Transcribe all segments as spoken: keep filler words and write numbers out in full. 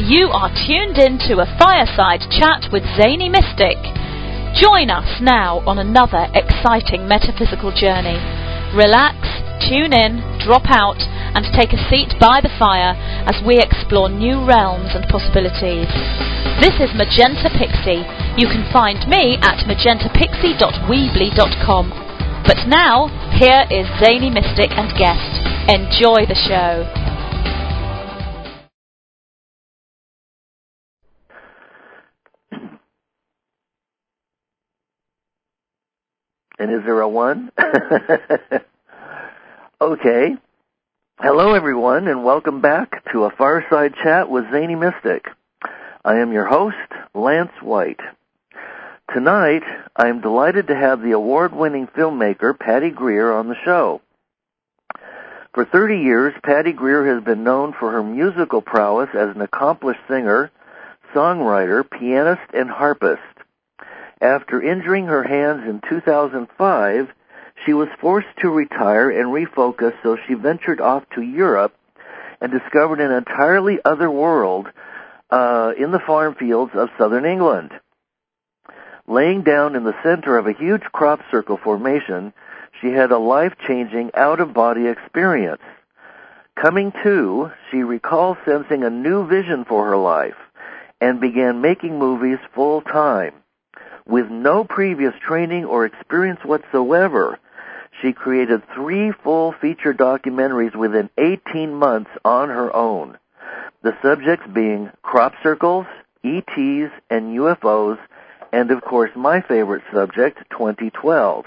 You are tuned in to a fireside chat with Zany Mystic. Join us now on another exciting metaphysical journey. Relax, tune in, drop out, and take a seat by the fire as we explore new realms and possibilities. This is Magenta Pixie. You can find me at magenta pixie dot weebly dot com. But now, here is Zany Mystic and guest. Enjoy the show. And is there a one? Okay. Hello, everyone, and welcome back to a Fireside Chat with Zany Mystic. I am your host, Lance White. Tonight, I am delighted to have the award-winning filmmaker Patty Greer on the show. For thirty years, Patty Greer has been known for her musical prowess as an accomplished singer, songwriter, pianist, and harpist. After injuring her hands in two thousand five, she was forced to retire and refocus, so she ventured off to Europe and discovered an entirely other world uh, in the farm fields of southern England. Laying down in the center of a huge crop circle formation, she had a life-changing, out-of-body experience. Coming to, she recalls sensing a new vision for her life and began making movies full-time. With no previous training or experience whatsoever, she created three full feature documentaries within eighteen months on her own. The subjects being crop circles, E Ts, and U F Os, and of course my favorite subject, twenty twelve.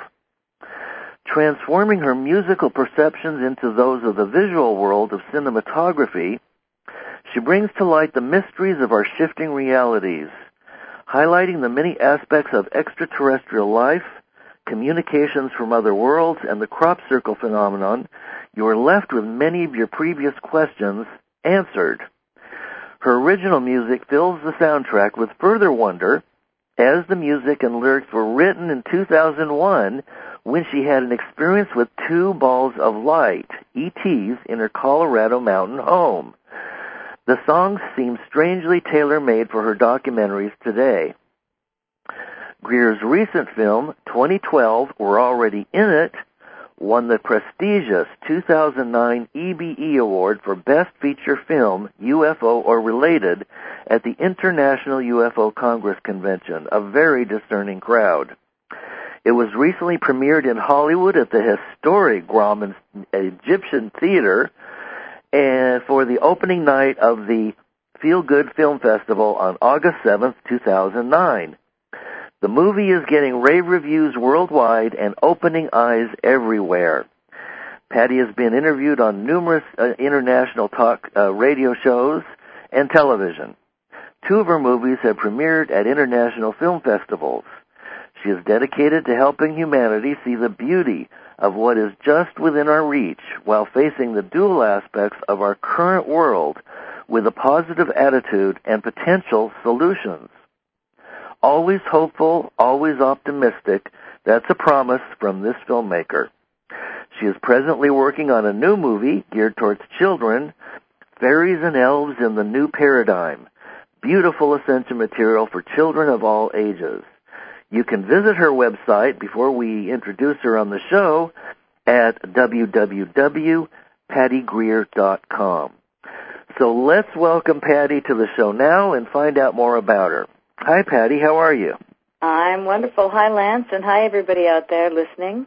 Transforming her musical perceptions into those of the visual world of cinematography, she brings to light the mysteries of our shifting realities, highlighting the many aspects of extraterrestrial life, communications from other worlds, and the crop circle phenomenon. You are left with many of your previous questions answered. Her original music fills the soundtrack with further wonder, as the music and lyrics were written in two thousand one when she had an experience with two balls of light, E Ts, in her Colorado mountain home. The songs seem strangely tailor-made for her documentaries today. Greer's recent film, twenty twelve, We're Already in It, won the prestigious two thousand nine E B E Award for Best Feature Film, U F O or Related, at the International U F O Congress Convention, a very discerning crowd. It was recently premiered in Hollywood at the historic Grauman Egyptian Theater, and for the opening night of the Feel Good Film Festival on August seventh, two thousand nine. The movie is getting rave reviews worldwide and opening eyes everywhere. Patty has been interviewed on numerous uh, international talk uh, radio shows and television. Two of her movies have premiered at international film festivals. She is dedicated to helping humanity see the beauty of what is just within our reach while facing the dual aspects of our current world with a positive attitude and potential solutions. Always hopeful, always optimistic, that's a promise from this filmmaker. She is presently working on a new movie geared towards children, Fairies and Elves in the New Paradigm, beautiful essential material for children of all ages. You can visit her website before we introduce her on the show at w w w dot patty greer dot com. So let's welcome Patty to the show now and find out more about her. Hi, Patty. How are you? I'm wonderful. Hi, Lance, and hi, everybody out there listening.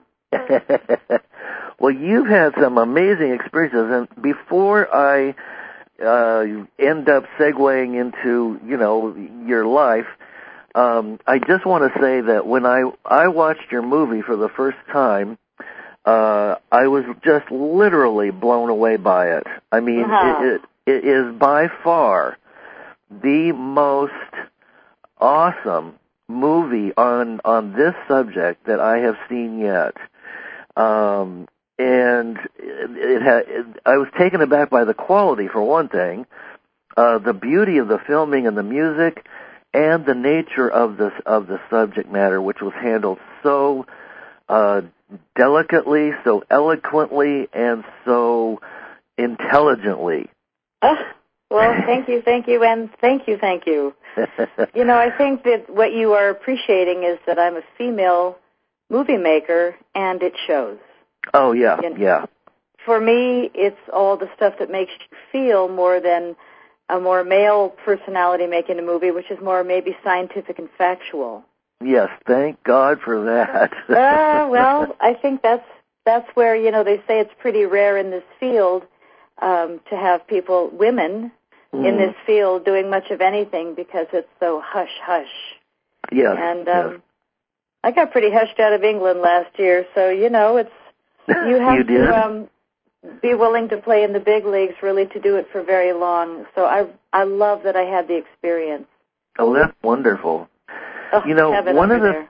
Well, you've had some amazing experiences, and before I uh, end up segueing into, you know, your life, Um, I just want to say that when I I watched your movie for the first time, uh, I was just literally blown away by it. I mean, uh-huh. it, it, it is by far the most awesome movie on on this subject that I have seen yet. Um, and it, it had, it, I was taken aback by the quality, for one thing, uh, the beauty of the filming and the music, and the nature of the of the subject matter, which was handled so uh, delicately, so eloquently, and so intelligently. Oh, Well, thank you, thank you, and thank you, thank you. You know, I think that what you are appreciating is that I'm a female movie maker, and it shows. Oh, yeah, you know, yeah. For me, it's all the stuff that makes you feel more than a more male personality making a movie, which is more maybe scientific and factual. Yes, thank God for that. uh, well, I think that's that's where, you know, they say it's pretty rare in this field um, to have people, women, mm. in this field doing much of anything because it's so hush-hush. Yes, And um, yes. I got pretty hushed out of England last year, so, you know, it's you have you did? to um, be willing to play in the big leagues, really, to do it for very long. So I I love that I had the experience. Oh, that's wonderful. Oh, you know, one of the there.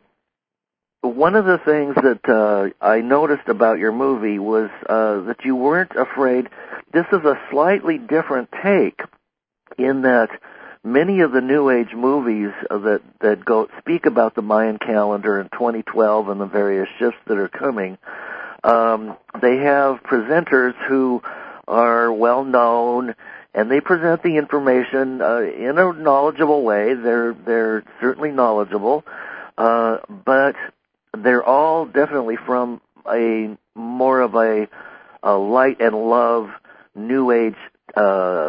one of the things that uh, I noticed about your movie was uh, that you weren't afraid. This is a slightly different take in that many of the New Age movies that that go speak about the Mayan calendar in twenty twelve and the various shifts that are coming, um, they have presenters who are well known, and they present the information uh, in a knowledgeable way. They're they're certainly knowledgeable, uh, but they're all definitely from a more of a, a light and love New Age uh,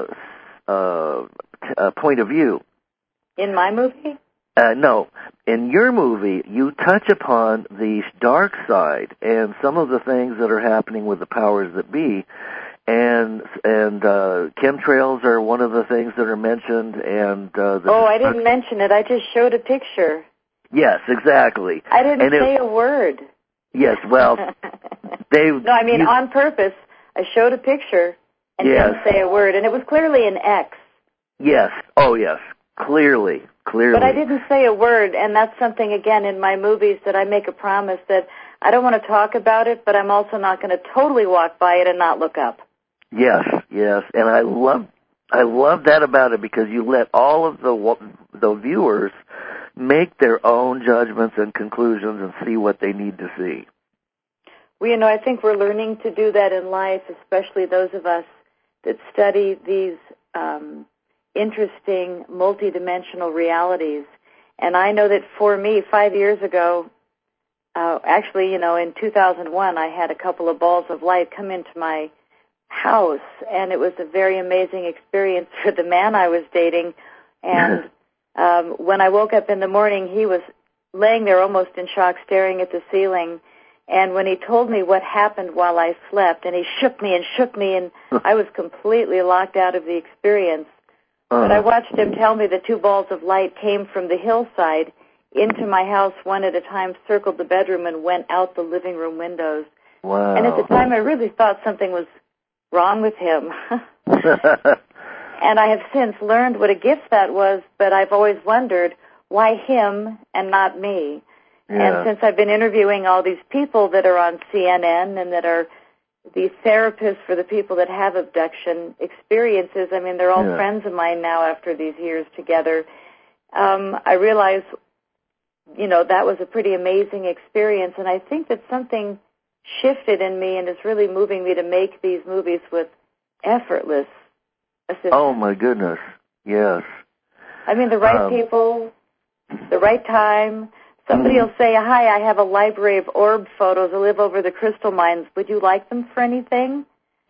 uh, uh, point of view. In my movie? Uh, no. In your movie, you touch upon the dark side and some of the things that are happening with the powers that be. And and uh, chemtrails are one of the things that are mentioned. And uh, the oh, I didn't mention it. I just showed a picture. Yes, exactly. I didn't and say it, a word. Yes, well, they. No, I mean you, on purpose. I showed a picture and yes. didn't say a word, and it was clearly an X. Yes. Oh, yes. Clearly, clearly. But I didn't say a word, and that's something again in my movies that I make a promise that I don't want to talk about it, but I'm also not going to totally walk by it and not look up. Yes, yes, and I love, I love that about it because you let all of the the viewers make their own judgments and conclusions and see what they need to see. Well, you know, I think we're learning to do that in life, especially those of us that study these um, interesting multidimensional realities. And I know that for me, five years ago, uh, actually, you know, in two thousand one, I had a couple of balls of light come into my house, and it was a very amazing experience for the man I was dating. And um, when I woke up in the morning, he was laying there almost in shock, staring at the ceiling. And when he told me what happened while I slept, and he shook me and shook me, and I was completely locked out of the experience. Uh-huh. But I watched him tell me the two balls of light came from the hillside into my house one at a time, circled the bedroom, and went out the living room windows. Wow. And at the time, I really thought something was wrong with him. And I have since learned what a gift that was, but I've always wondered, why him and not me? Yeah. And since I've been interviewing all these people that are on C N N and that are these therapists for the people that have abduction experiences, I mean, they're all yeah. friends of mine now after these years together, um, I realize, you know, that was a pretty amazing experience, and I think that something shifted in me and is really moving me to make these movies with effortless assistance. Oh, my goodness, yes. I mean, the right um, people, the right time. Somebody mm-hmm. will say, hi, I have a library of orb photos. I live over the crystal mines. Would you like them for anything?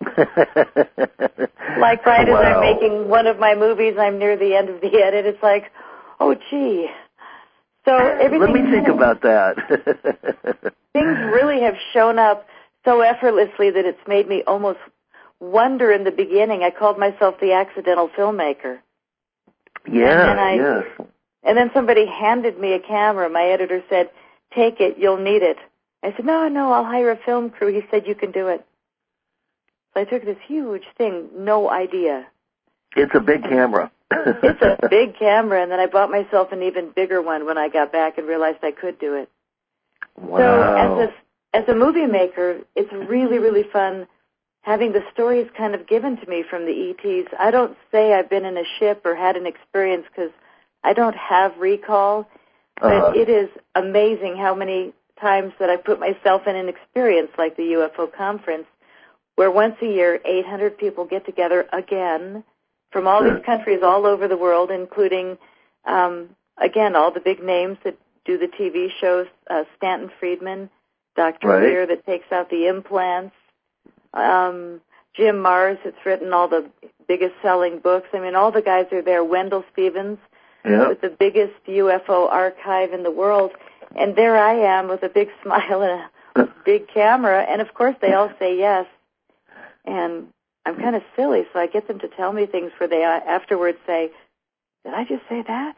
Like right wow. as I'm making one of my movies, I'm near the end of the edit. It's like, oh, gee. So everything. Let me think about that. Things really have shown up so effortlessly that it's made me almost wonder in the beginning. I called myself the accidental filmmaker. Yeah, and I, yes. And then somebody handed me a camera. My editor said, take it, you'll need it. I said, no, no, I'll hire a film crew. He said, you can do it. So I took this huge thing, no idea. It's a big camera. It's a big camera, and then I bought myself an even bigger one when I got back and realized I could do it. Wow. So as a, as a movie maker, it's really, really fun having the stories kind of given to me from the E Ts. I don't say I've been in a ship or had an experience because I don't have recall, but uh-huh. it is amazing how many times that I put myself in an experience like the U F O conference, where once a year eight hundred people get together again from all Sure. these countries all over the world, including, um, again, all the big names that do the T V shows, uh, Stanton Friedman, Doctor Right. Lear that takes out the implants, um, Jim Marrs that's written all the biggest selling books. I mean, all the guys are there. Wendell Stevens Yep. with the biggest U F O archive in the world. And there I am with a big smile and a big camera. And, of course, they all say yes. And I'm kind of silly, so I get them to tell me things where they uh, afterwards say, did I just say that?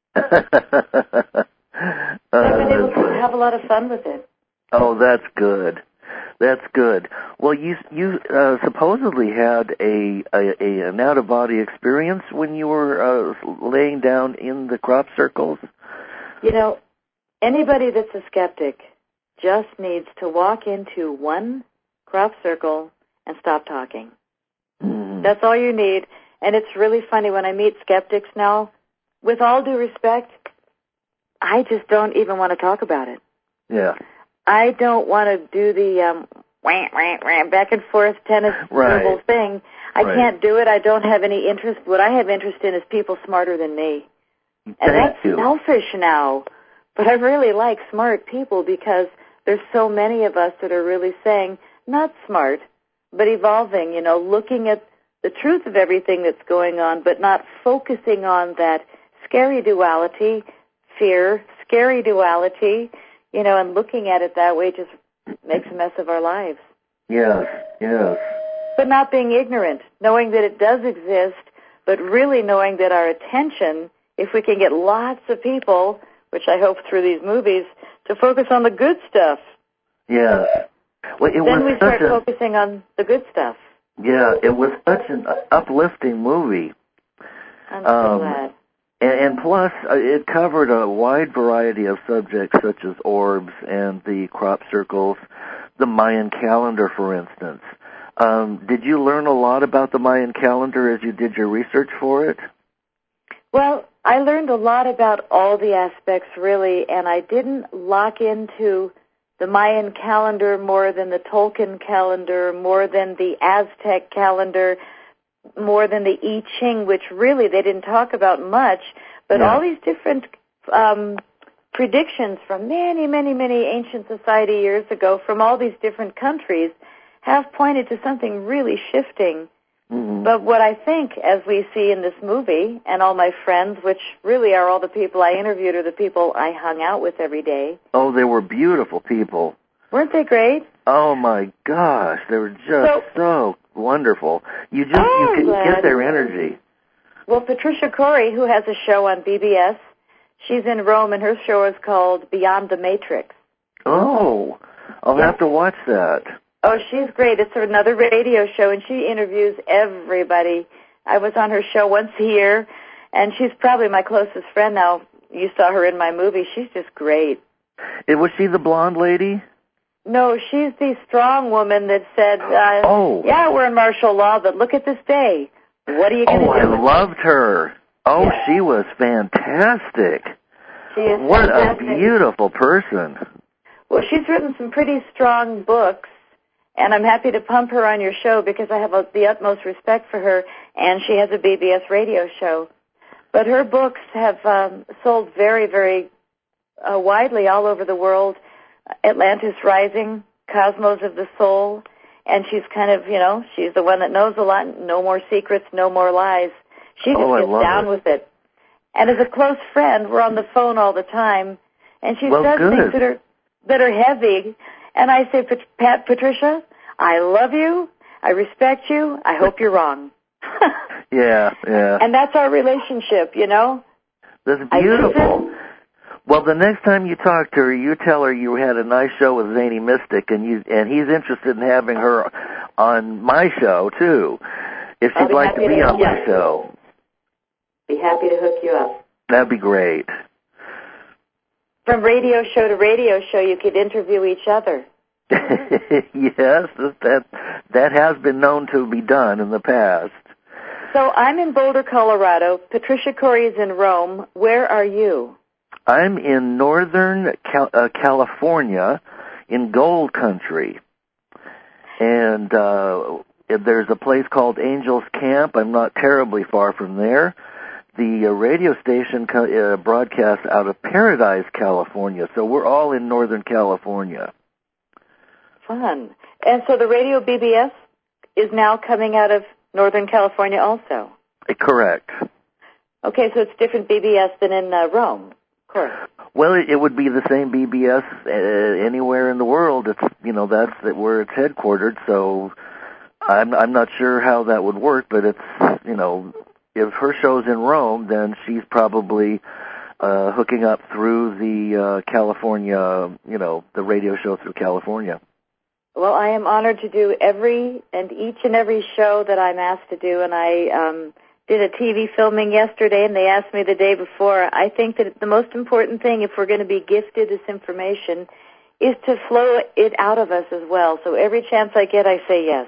uh, I've been able to have a lot of fun with it. Oh, that's good. That's good. Well, you you uh, supposedly had a, a, a an out of body experience when you were uh, laying down in the crop circles. You know, anybody that's a skeptic just needs to walk into one crop circle and stop talking. Mm. That's all you need. And it's really funny when I meet skeptics now. With all due respect, I just don't even want to talk about it. Yeah. I don't want to do the um, wah, wah, wah, back and forth tennis Right. verbal thing. I Right. can't do it. I don't have any interest. What I have interest in is people smarter than me. And Thank that's you. selfish now. But I really like smart people because there's so many of us that are really saying, not smart, but evolving, you know, looking at the truth of everything that's going on, but not focusing on that scary duality, fear, scary duality, you know, and looking at it that way just makes a mess of our lives. Yes, yes. But not being ignorant, knowing that it does exist, but really knowing that our attention, if we can get lots of people, which I hope through these movies, to focus on the good stuff. Yes. Well, it then was we such start a, focusing on the good stuff. Yeah, it was such an uplifting movie. I'm so Um, glad. And, and plus, uh, it covered a wide variety of subjects such as orbs and the crop circles, the Mayan calendar, for instance. Um, did you learn a lot about the Mayan calendar as you did your research for it? Well, I learned a lot about all the aspects, really, and I didn't lock into the Mayan calendar more than the Tolkien calendar, more than the Aztec calendar, more than the I Ching, which really they didn't talk about much, but Yeah. all these different um, predictions from many, many, many ancient society years ago from all these different countries have pointed to something really shifting. Mm-hmm. But what I think, as we see in this movie, and all my friends, which really are all the people I interviewed or the people I hung out with every day. Oh, they were beautiful people. Weren't they great? Oh my gosh, they were just So, so wonderful. You just Oh, you could glad. get their energy. Well, Patricia Corey, who has a show on B B S, she's in Rome, and her show is called Beyond the Matrix. Oh, I'll Yeah. have to watch that. Oh, she's great. It's another radio show, and she interviews everybody. I was on her show once a year, and she's probably my closest friend now. You saw her in my movie. She's just great. It, was she the blonde lady? No, she's the strong woman that said, uh, Oh. yeah, we're in martial law, but look at this day. What are you going to Oh, I do? with it?" loved her. Oh, Yeah. she was fantastic. She is What fantastic. a beautiful person. Well, she's written some pretty strong books, and I'm happy to pump her on your show because I have a, the utmost respect for her, and she has a B B S radio show. But her books have um, sold very, very uh, widely all over the world. Atlantis Rising, Cosmos of the Soul, and she's kind of, you know, she's the one that knows a lot. No more secrets, no more lies. She just Oh, I gets love down it. with it. And as a close friend, we're on the phone all the time, and she Well, says good. things that are that are heavy. And I say, Pat, Pat, Patricia, I love you. I respect you. I hope you're wrong. Yeah, yeah. And that's our relationship, you know. That's I beautiful. listen. Well, the next time you talk to her, you tell her you had a nice show with Zany Mystic, and you and he's interested in having her on my show too, if I'll she'd be like to happy be to- on my yeah. show. Be happy to hook you up. That'd be great. From radio show to radio show, you could interview each other. Yes, that that has been known to be done in the past. So I'm in Boulder, Colorado. Patricia Corey is in Rome. Where are you? I'm in Northern Cal- uh, California, in Gold Country, and uh, there's a place called Angels Camp. I'm not terribly far from there. The uh, radio station co- uh, broadcasts out of Paradise, California, so we're all in Northern California. Fun. And so the radio B B S is now coming out of Northern California also? Uh, correct. Okay, so it's different B B S than in uh, Rome, of course. Well, it, it would be the same B B S uh, anywhere in the world. It's, you know, that's where it's headquartered, so I'm, I'm not sure how that would work, but it's, you know, if her show's in Rome, then she's probably uh, hooking up through the uh, California, you know, the radio show through California. Well, I am honored to do every and each and every show that I'm asked to do, and I um, did a T V filming yesterday, and they asked me the day before. I think that the most important thing, if we're going to be gifted this information, is to flow it out of us as well. So every chance I get, I say yes.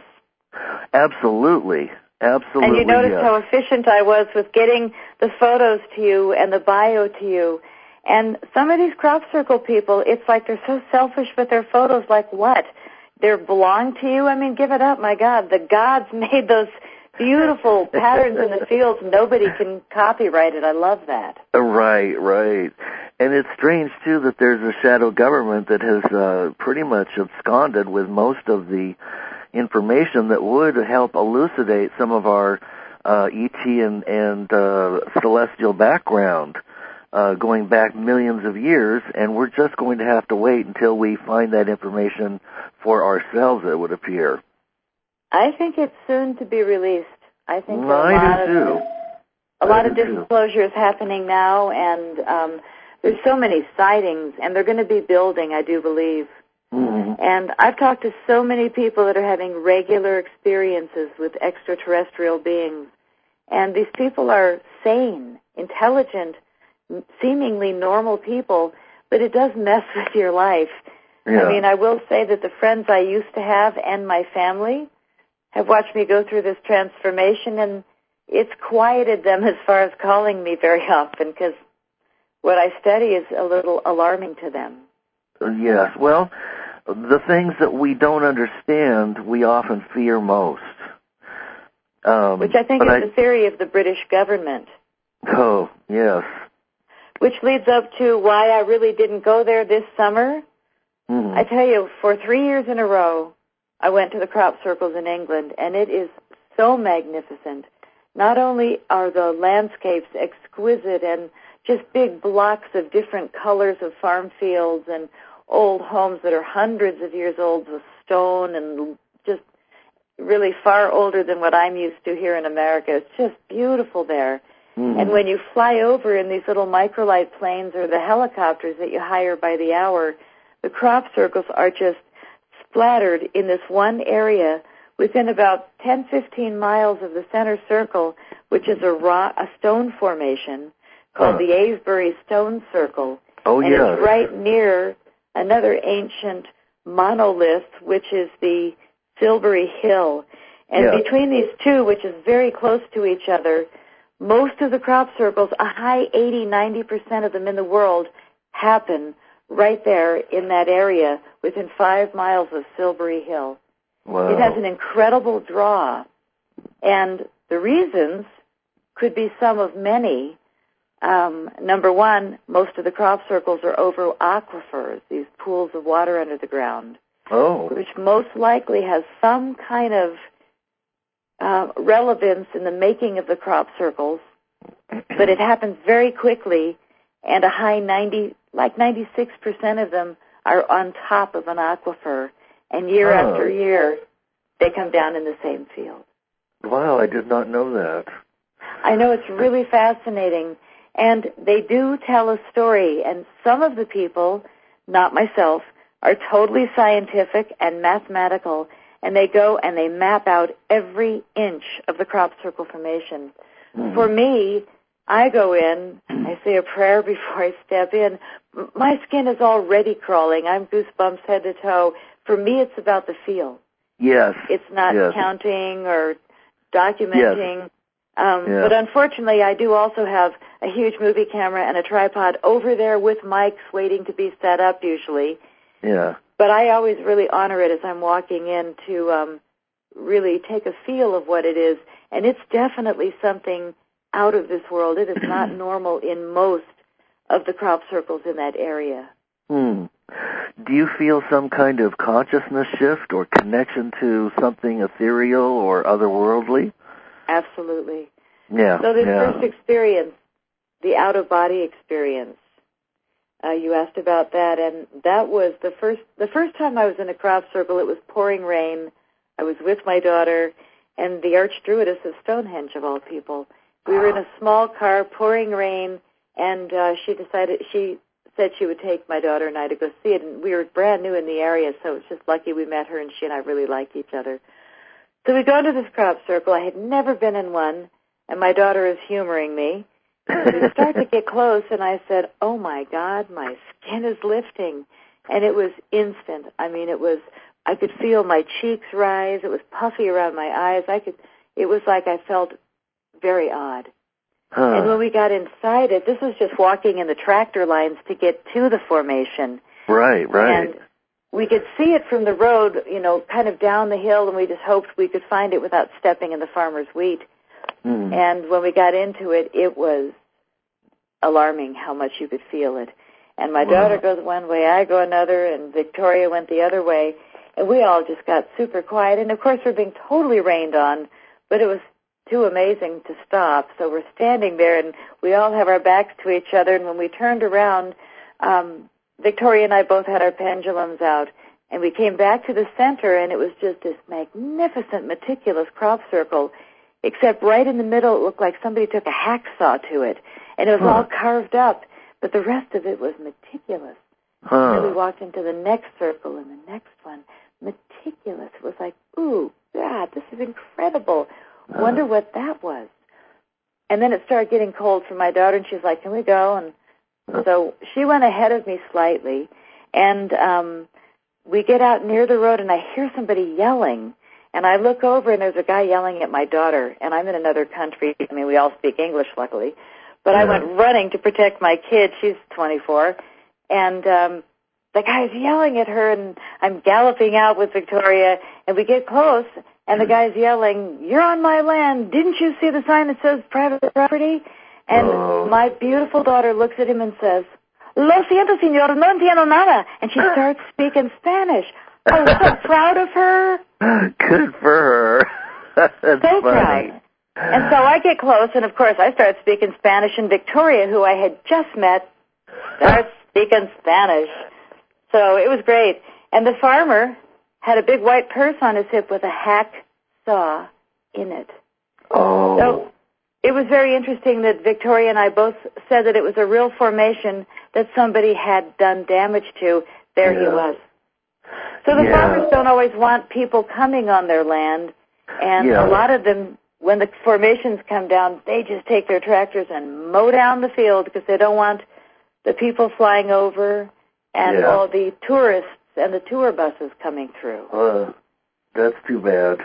Absolutely. Absolutely. And you noticed yes. how efficient I was with getting the photos to you and the bio to you. And some of these crop circle people, it's like they're so selfish with their photos. Like what? They belong to you? I mean, give it up, my God. The gods made those beautiful patterns in the fields. Nobody can copyright it. I love that. Right, right. And it's strange, too, that there's a shadow government that has uh, pretty much absconded with most of the information that would help elucidate some of our uh, E T and, and uh, celestial background uh, going back millions of years, and we're just going to have to wait until we find that information for ourselves, it would appear. I think it's soon to be released. I think well, there are a I lot do of, too. a lot I of do disclosures too. happening now, and um, there's so many sightings, and they're going to be building, I do believe. Mm-hmm. And I've talked to so many people that are having regular experiences with extraterrestrial beings. And these people are sane, intelligent, seemingly normal people, but it does mess with your life. Yeah. I mean, I will say that the friends I used to have and my family have watched me go through this transformation, and it's quieted them as far as calling me very often, because what I study is a little alarming to them. Yes. Well, the things that we don't understand, we often fear most. Um, Which I think is I, the theory of the British government. Oh, yes. Which leads up to why I really didn't go there this summer. Mm-hmm. I tell you, for three years in a row, I went to the crop circles in England, and it is so magnificent. Not only are the landscapes exquisite and just big blocks of different colors of farm fields and old homes that are hundreds of years old with stone and just really far older than what I'm used to here in America. It's just beautiful there. Mm-hmm. And when you fly over in these little microlight planes or the helicopters that you hire by the hour, the crop circles are just splattered in this one area within about ten, fifteen miles of the center circle, which is a rock, a stone formation called uh. the Avebury Stone Circle. Oh, and yeah. it's right near another ancient monolith, which is the Silbury Hill. And yeah. between these two, which is very close to each other, most of the crop circles, a high eighty, ninety percent of them in the world, happen right there in that area within five miles of Silbury Hill. Wow. It has an incredible draw. And the reasons could be some of many. Um, number one, most of the crop circles are over aquifers, these pools of water under the ground. Oh. Which most likely has some kind of uh, relevance in the making of the crop circles, but it happens very quickly, and a high ninety, like ninety-six percent of them are on top of an aquifer, and year oh. after year, they come down in the same field. Wow, I did not know that. I know, it's really fascinating, and they do tell a story, and some of the people, not myself, are totally scientific and mathematical, and they go and they map out every inch of the crop circle formation. Mm-hmm. For me, I go in, I say a prayer before I step in. My skin is already crawling. I'm goosebumps head to toe. For me, it's about the feel. Yes. It's not yes. counting or documenting. Yes. Um, yeah. But unfortunately, I do also have a huge movie camera and a tripod over there with mics waiting to be set up usually. Yeah. But I always really honor it as I'm walking in to um, really take a feel of what it is. And it's definitely something out of this world. It is not normal in most of the crop circles in that area. Hmm. Do you feel some kind of consciousness shift or connection to something ethereal or otherworldly? Absolutely. Yeah. So this yeah. first experience, the out-of-body experience, uh, you asked about that, and that was the first the first time I was in a crop circle. It was pouring rain. I was with my daughter and the archdruidess of Stonehenge, of all people. We were in a small car, pouring rain, and uh, she decided she said she would take my daughter and I to go see it. And we were brand new in the area, so it was just lucky we met her, and she and I really like each other. So we go into this crop circle. I had never been in one, and my daughter is humoring me. We start to get close, and I said, oh, my God, my skin is lifting. And it was instant. I mean, it was, I could feel my cheeks rise. It was puffy around my eyes. I could, it was like I felt very odd. Huh. And when we got inside it, this was just walking in the tractor lines to get to the formation. Right, right. And we could see it from the road, you know, kind of down the hill, and we just hoped we could find it without stepping in the farmer's wheat. Mm. And when we got into it, it was alarming how much you could feel it. And my wow. daughter goes one way, I go another, and Victoria went the other way. And we all just got super quiet. And, of course, we're being totally rained on, but it was too amazing to stop. So we're standing there, and we all have our backs to each other. And when we turned around, um, Victoria and I both had our pendulums out. And we came back to the center, and it was just this magnificent, meticulous crop circle, except right in the middle it looked like somebody took a hacksaw to it. And it was huh. all carved up, but the rest of it was meticulous. Huh. And then we walked into the next circle and the next one. Meticulous. It was like, ooh, God, this is incredible. Huh. Wonder what that was. And then it started getting cold for my daughter, and she's like, can we go? And huh. so she went ahead of me slightly, and um, we get out near the road, and I hear somebody yelling. And I look over, and there's a guy yelling at my daughter, and I'm in another country. I mean, we all speak English, luckily. But yeah. I went running to protect my kid. She's twenty-four. And um, the guy's yelling at her, and I'm galloping out with Victoria. And we get close, and the guy's yelling, you're on my land. Didn't you see the sign that says private property? And oh. my beautiful daughter looks at him and says, lo siento, señor, no entiendo nada. And she starts speaking Spanish. I was so proud of her. Good for her. That's so funny. proud. And so I get close, and of course I start speaking Spanish, and Victoria, who I had just met, starts speaking Spanish. So it was great. And the farmer had a big white purse on his hip with a hack saw in it. Oh. So it was very interesting that Victoria and I both said that it was a real formation that somebody had done damage to. There yeah. he was. So the yeah. farmers don't always want people coming on their land, and yeah. a lot of them, when the formations come down, they just take their tractors and mow down the field because they don't want the people flying over and yeah. all the tourists and the tour buses coming through. Uh, that's too bad.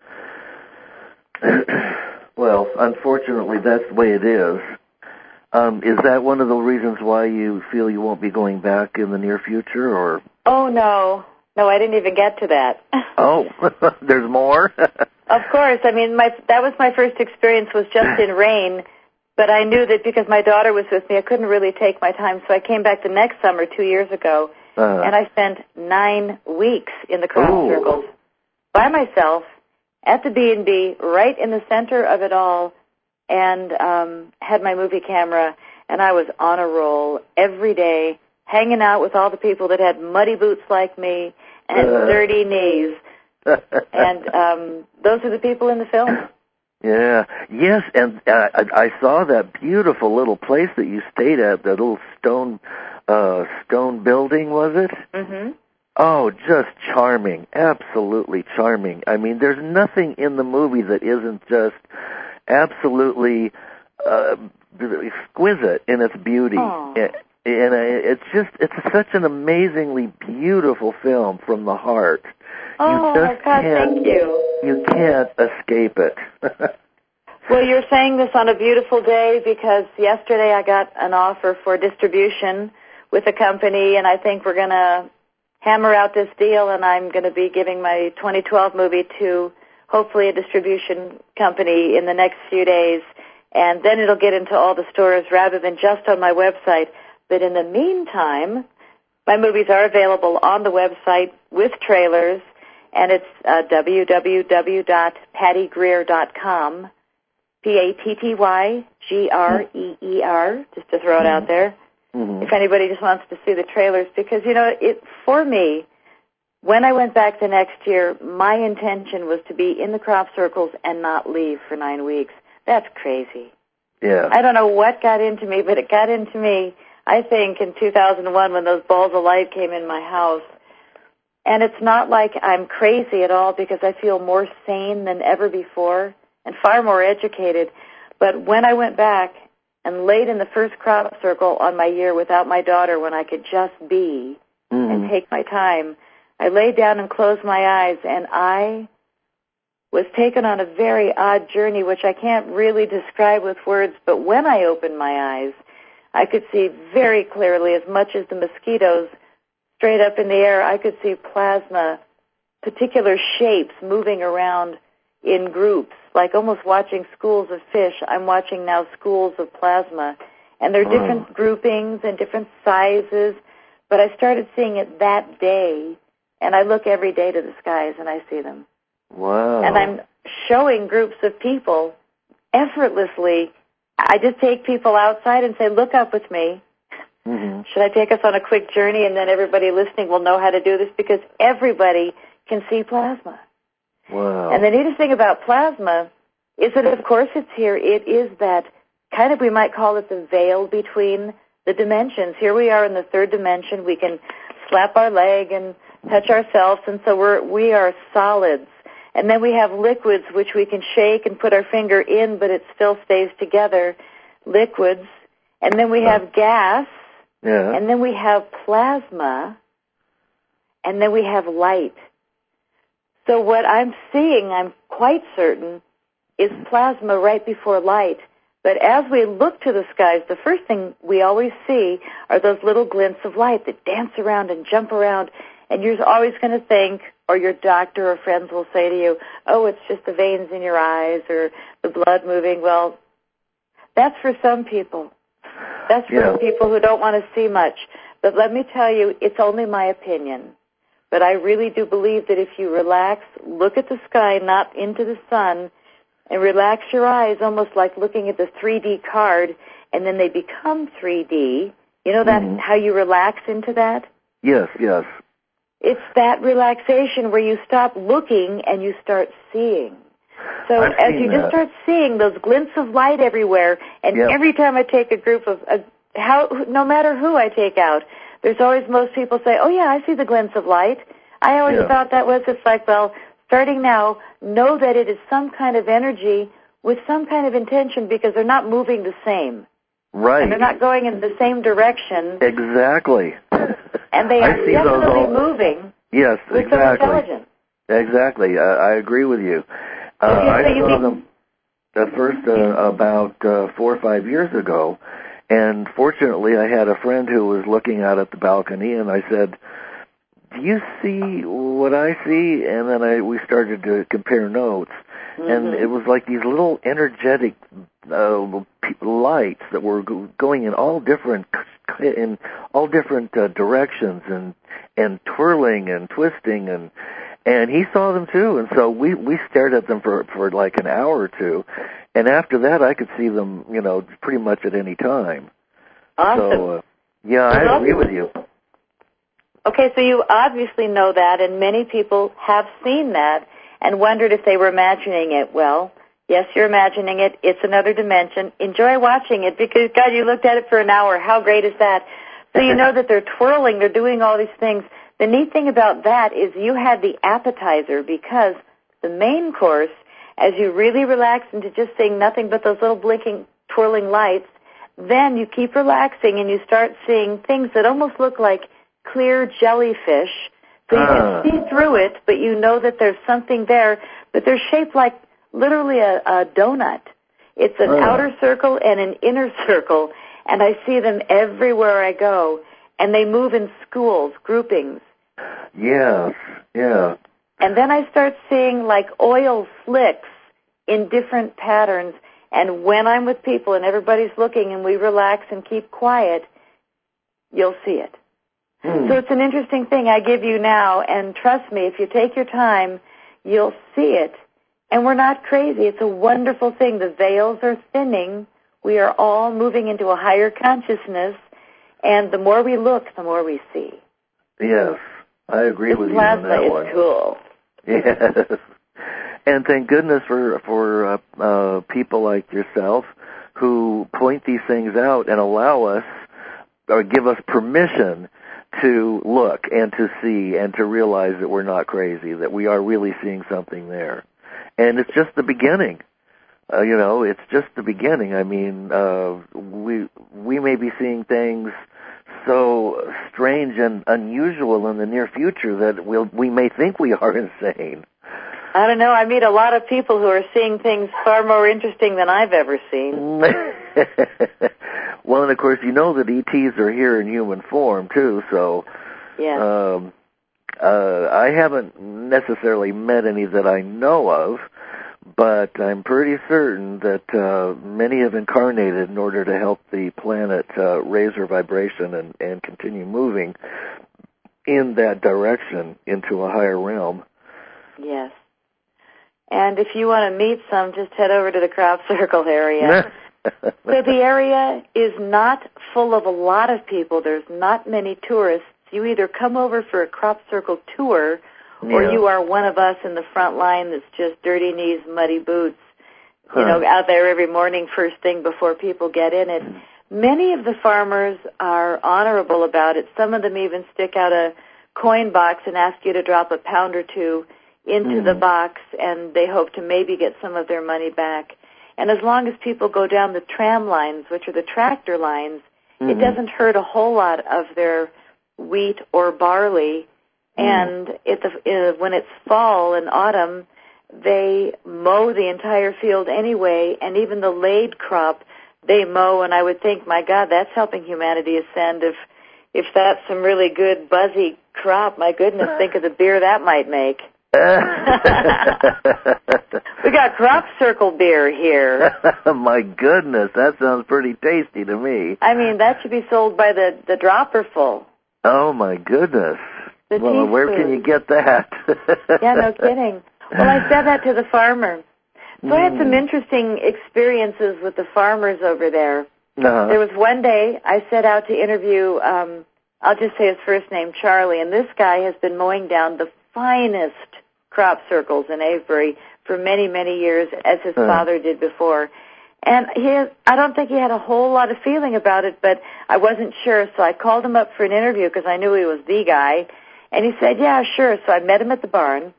Well, unfortunately, that's the way it is. Um, is that one of the reasons why you feel you won't be going back in the near future, or? Oh, no. No, I didn't even get to that. Oh, there's more? Of course. I mean, my that was my first experience was just in rain, but I knew that because my daughter was with me, I couldn't really take my time, so I came back the next summer, two years ago, uh-huh. and I spent nine weeks in the crop Ooh. circles by myself at the B and B, right in the center of it all, and um, had my movie camera, and I was on a roll every day, hanging out with all the people that had muddy boots like me and uh. dirty knees. And um, those are the people in the film. Yeah. Yes, and uh, I, I saw that beautiful little place that you stayed at, that little stone uh, stone building, was it? Mm-hmm. Oh, just charming. Absolutely charming. I mean, there's nothing in the movie that isn't just absolutely uh, exquisite in its beauty. It, and it's just, it's such an amazingly beautiful film from the heart. Oh, you just God, can't, thank you. You can't escape it. Well, you're saying this on a beautiful day because yesterday I got an offer for distribution with a company, and I think we're going to hammer out this deal, and I'm going to be giving my twenty twelve movie to hopefully a distribution company in the next few days, and then it'll get into all the stores rather than just on my website. But in the meantime, my movies are available on the website with trailers, and it's uh, w w w dot patty greer dot com, P A T T Y G R E E R, just to throw it out there, mm-hmm. if anybody just wants to see the trailers. Because, you know, it for me, when I went back the next year, my intention was to be in the crop circles and not leave for nine weeks. That's crazy. Yeah. I don't know what got into me, but it got into me, I think, in two thousand one when those balls of light came in my house. And it's not like I'm crazy at all, because I feel more sane than ever before and far more educated. But when I went back and laid in the first crop circle on my year without my daughter, when I could just be mm-hmm. and take my time, I laid down and closed my eyes, and I was taken on a very odd journey, which I can't really describe with words, but when I opened my eyes, I could see very clearly, as much as the mosquitoes straight up in the air, I could see plasma, particular shapes moving around in groups, like almost watching schools of fish. I'm watching now schools of plasma, and there are different oh. groupings and different sizes, but I started seeing it that day, and I look every day to the skies and I see them. Wow. And I'm showing groups of people effortlessly. I just take people outside and say, look up with me. Mm-hmm. Should I take us on a quick journey, and then everybody listening will know how to do this, because everybody can see plasma. Wow. And the neatest thing about plasma is that, of course, it's here. It is that kind of, we might call it the veil between the dimensions. Here we are in the third dimension. We can slap our leg and touch ourselves, and so we're, we are solids. And then we have liquids, which we can shake and put our finger in, but it still stays together, liquids. And then we have gas, yeah. and then we have plasma, and then we have light. So what I'm seeing, I'm quite certain, is plasma right before light. But as we look to the skies, the first thing we always see are those little glints of light that dance around and jump around, and you're always going to think, or your doctor or friends will say to you, oh, it's just the veins in your eyes or the blood moving. Well, that's for some people. That's for yeah. people who don't want to see much. But let me tell you, it's only my opinion. But I really do believe that if you relax, look at the sky, not into the sun, and relax your eyes, almost like looking at the three D card, and then they become three D. You know that mm-hmm. how you relax into that? Yes, yes. It's that relaxation where you stop looking and you start seeing. So I've as you that. just start seeing those glints of light everywhere, and yep. every time I take a group of, uh, how, no matter who I take out, there's always most people say, oh yeah, I see the glints of light. I always yeah. thought that was, it's like, well, starting now, know that it is some kind of energy with some kind of intention, because they're not moving the same. Right. And they're not going in the same direction. Exactly. And they are definitely all... moving. Yes, with exactly. some intelligence. Exactly. Uh, I agree with you. Uh, okay, I so saw you them the first uh, about uh, four or five years ago, and fortunately I had a friend who was looking out at the balcony, and I said, do you see what I see? And then I we started to compare notes, mm-hmm. and it was like these little energetic uh, lights that were going in all different in all different uh, directions, and and twirling and twisting, and and he saw them too. And so we we stared at them for for like an hour or two, and after that I could see them, you know, pretty much at any time. Awesome. So uh, yeah, I agree with you. Okay, so you obviously know that, and many people have seen that and wondered if they were imagining it. Well, yes, you're imagining it. It's another dimension. Enjoy watching it, because, God, you looked at it for an hour. How great is that? So you know that they're twirling, they're doing all these things. The neat thing about that is you had the appetizer, because the main course, as you really relax into just seeing nothing but those little blinking, twirling lights, then you keep relaxing and you start seeing things that almost look like clear jellyfish. So you uh. can see through it, but you know that there's something there, but they're shaped like literally a, a donut. It's an uh. outer circle and an inner circle, and I see them everywhere I go, and they move in schools, groupings. Yes, yeah. And then I start seeing like oil slicks in different patterns. And when I'm with people and everybody's looking and we relax and keep quiet, you'll see it. Hmm. So it's an interesting thing I give you now, and trust me, if you take your time, you'll see it. And we're not crazy. It's a wonderful thing. The veils are thinning. We are all moving into a higher consciousness, and the more we look, the more we see. Yes, I agree this with you on that is one. Cool. Yes. And thank goodness for for uh, uh, people like yourself who point these things out and allow us or give us permission to look and to see and to realize that we're not crazy, that we are really seeing something there. And it's just the beginning. Uh, you know, it's just the beginning. I mean, uh, we we may be seeing things so strange and unusual in the near future that we'll, we may think we are insane. I don't know. I meet a lot of people who are seeing things far more interesting than I've ever seen. Well, and of course, you know that E Ts are here in human form, too, so yeah. um, uh, I haven't necessarily met any that I know of, but I'm pretty certain that uh, many have incarnated in order to help the planet uh, raise her vibration and, and continue moving in that direction into a higher realm. Yes. And if you want to meet some, just head over to the crop circle area. So the area is not full of a lot of people. There's not many tourists. You either come over for a crop circle tour, or yeah. you are one of us in the front line that's just dirty knees, muddy boots, huh. you know, out there every morning first thing before people get in it. Many of the farmers are honorable about it. Some of them even stick out a coin box and ask you to drop a pound or two into mm. the box, and they hope to maybe get some of their money back. And as long as people go down the tram lines, which are the tractor lines, mm-hmm. it doesn't hurt a whole lot of their wheat or barley. Mm. And it, uh, when it's fall and autumn, they mow the entire field anyway, and even the laid crop they mow. And I would think, my God, that's helping humanity ascend. If if that's some really good buzzy crop, my goodness, think of the beer that might make. We got crop circle beer here. My goodness, that sounds pretty tasty to me. I mean, that should be sold by the, the dropper full. Oh, my goodness. The well, where food. can you get that? Yeah, no kidding. Well, I said that to the farmer. So mm. I had some interesting experiences with the farmers over there. Uh-huh. There was one day I set out to interview, um, I'll just say his first name, Charlie, and this guy has been mowing down the finest crop circles in Avebury for many, many years, as his uh-huh. father did before. And he has, I don't think he had a whole lot of feeling about it, but I wasn't sure, so I called him up for an interview because I knew he was the guy. And he said, yeah, sure. So I met him at the barn,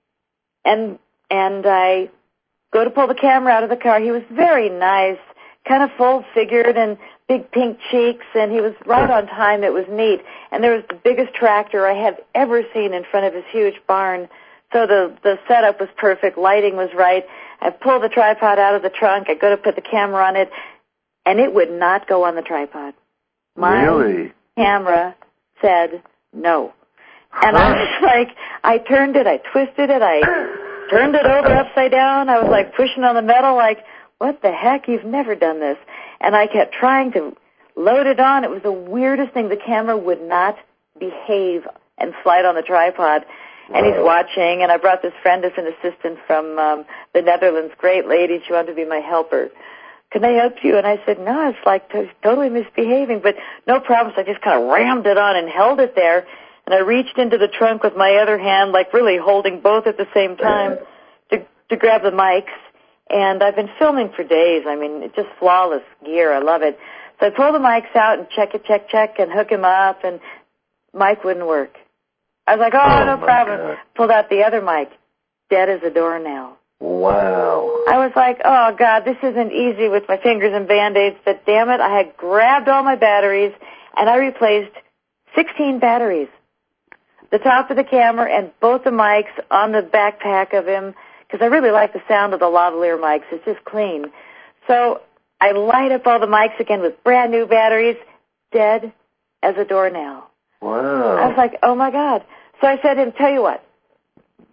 and and I go to pull the camera out of the car. He was very nice, kind of full-figured and big pink cheeks, and he was right on time. It was neat. And there was the biggest tractor I have ever seen in front of his huge barn. So the, the setup was perfect. Lighting was right. I pull the tripod out of the trunk. I go to put the camera on it, and it would not go on the tripod. My really? camera said no. And I was like, I turned it, I twisted it, I turned it over upside down. I was like pushing on the metal like, what the heck? You've never done this. And I kept trying to load it on. It was the weirdest thing. The camera would not behave and slide on the tripod. And he's watching, and I brought this friend as an assistant from um, the Netherlands, great lady. She wanted to be my helper. Can I help you? And I said, no, it's like t- totally misbehaving, but no problem. So I just kind of rammed it on and held it there. And I reached into the trunk with my other hand, like really holding both at the same time to, to grab the mics. And I've been filming for days. I mean, it's just flawless gear. I love it. So I pull the mics out and check it, check, check, and hook him up, and mic wouldn't work. I was like, oh, oh no problem. God. Pulled out the other mic. Dead as a doornail. Wow. I was like, oh, God, this isn't easy with my fingers and Band-Aids, but damn it, I had grabbed all my batteries, and I replaced sixteen batteries. The top of the camera and both the mics on the backpack of him, because I really like the sound of the lavalier mics. It's just clean. So I light up all the mics again with brand new batteries, dead as a doornail. Wow. I was like, oh, my God. So I said to him, tell you what,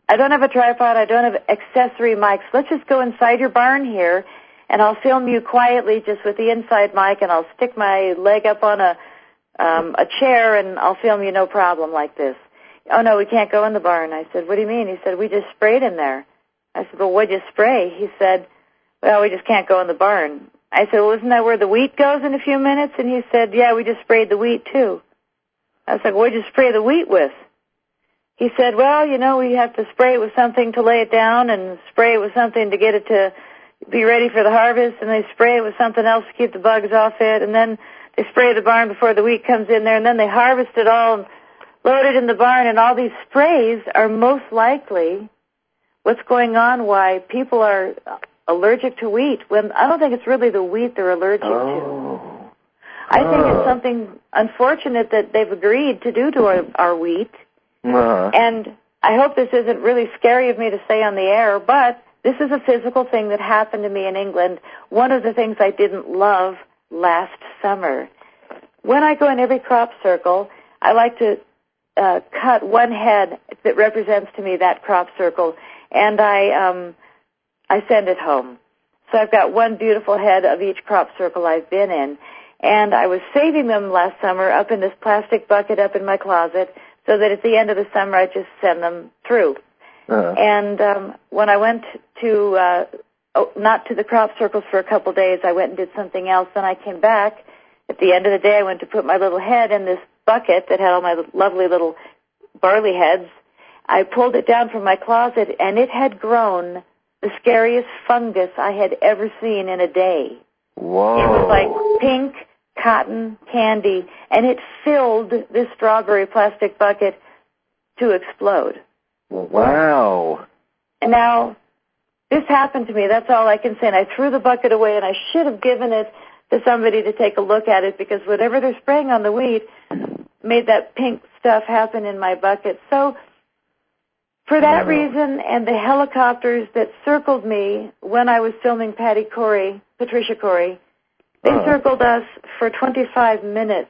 I don't have a tripod. I don't have accessory mics. Let's just go inside your barn here, and I'll film you quietly just with the inside mic, and I'll stick my leg up on a um, a chair, and I'll film you no problem like this. Oh, no, we can't go in the barn. I said, what do you mean? He said, we just sprayed in there. I said, well, what'd you spray? He said, well, we just can't go in the barn. I said, well, isn't that where the wheat goes in a few minutes? And he said, yeah, we just sprayed the wheat, too. I was like, what'd you spray the wheat with? He said, well, you know, we have to spray it with something to lay it down and spray it with something to get it to be ready for the harvest, and they spray it with something else to keep the bugs off it, and then they spray the barn before the wheat comes in there, and then they harvest it all and load it in the barn, and all these sprays are most likely what's going on, why people are allergic to wheat, when I don't think it's really the wheat they're allergic oh. to. I think oh. it's something unfortunate that they've agreed to do to our, our wheat. Uh-huh. And I hope this isn't really scary of me to say on the air, but this is a physical thing that happened to me in England. One of the things I didn't love last summer. When I go in every crop circle, I like to uh, cut one head that represents to me that crop circle, and I um, I send it home. So I've got one beautiful head of each crop circle I've been in, and I was saving them last summer up in this plastic bucket up in my closet, so that at the end of the summer I just send them through. Uh-huh. And um, when I went to, uh, oh, not to the crop circles for a couple of days, I went and did something else. Then I came back. At the end of the day, I went to put my little head in this bucket that had all my lovely little barley heads. I pulled it down from my closet, and it had grown the scariest fungus I had ever seen in a day. Whoa. It was like pink cotton candy, and it filled this strawberry plastic bucket to explode. Wow. And now, this happened to me. That's all I can say. And I threw the bucket away, and I should have given it to somebody to take a look at it, because whatever they're spraying on the wheat made that pink stuff happen in my bucket. So, for that reason, and the helicopters that circled me when I was filming Patty Corey, Patricia Corey, they uh-huh. circled us for twenty-five minutes.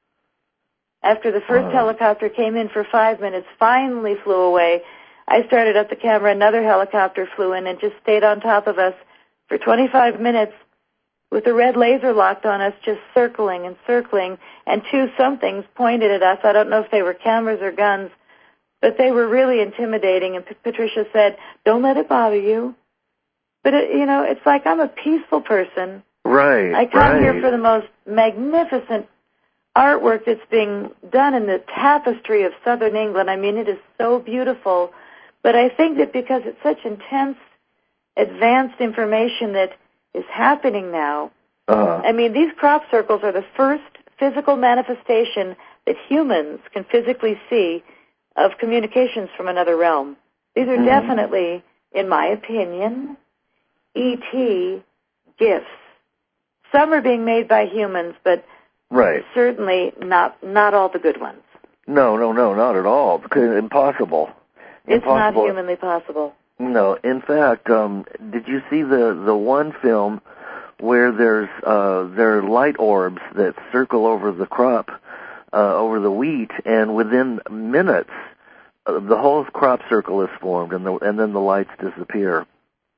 After the first uh-huh. helicopter came in for five minutes, finally flew away, I started up the camera, another helicopter flew in and just stayed on top of us for twenty-five minutes with the red laser locked on us, just circling and circling, and two somethings pointed at us. I don't know if they were cameras or guns, but they were really intimidating, and P- Patricia said, don't let it bother you. But, it, you know, it's like I'm a peaceful person. Right, I come right. here for the most magnificent artwork that's being done in the tapestry of southern England. I mean, it is so beautiful. But I think that because it's such intense, advanced information that is happening now, uh-huh. I mean, these crop circles are the first physical manifestation that humans can physically see of communications from another realm. These are mm-hmm. definitely, in my opinion, E T gifts. Some are being made by humans, but right. certainly not not all the good ones. No, no, no, not at all. Because impossible. It's impossible. not humanly possible. No. In fact, um, did you see the the one film where there's uh, there are light orbs that circle over the crop, uh, over the wheat, and within minutes, uh, the whole crop circle is formed, and the, and then the lights disappear.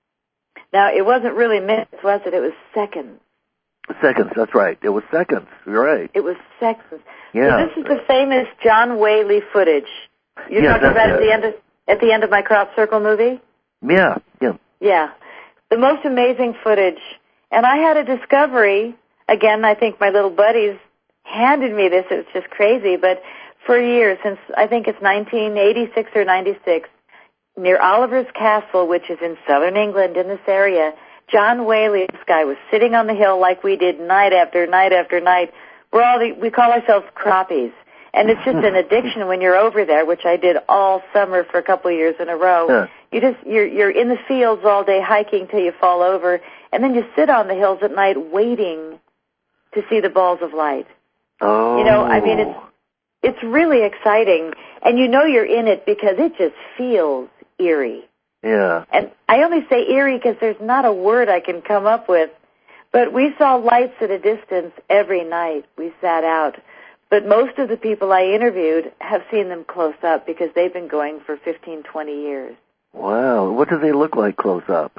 Now, it wasn't really minutes, was it? It was seconds. Seconds, that's right. It was seconds. You're right. It was seconds. Yeah. So this is the famous John Whaley footage. You're yeah, talking about it. at the end of at the end of my crop circle movie? Yeah, yeah. Yeah. The most amazing footage. And I had a discovery. Again, I think my little buddies handed me this. It's just crazy. But for years, since I think it's nineteen eighty-six or ninety-six, near Oliver's Castle, which is in southern England in this area, John Whaley, this guy, was sitting on the hill like we did night after night after night. We're all the, we call ourselves croppies. And it's just an addiction when you're over there, which I did all summer for a couple of years in a row. Yeah. You just, you're, you're in the fields all day hiking till you fall over, and then you sit on the hills at night waiting to see the balls of light. Oh. You know, I mean, it's, it's really exciting. And you know you're in it because it just feels eerie. Yeah. And I only say eerie because there's not a word I can come up with. But we saw lights at a distance every night. We sat out. But most of the people I interviewed have seen them close up because they've been going for fifteen, twenty years. Wow. What do they look like close up?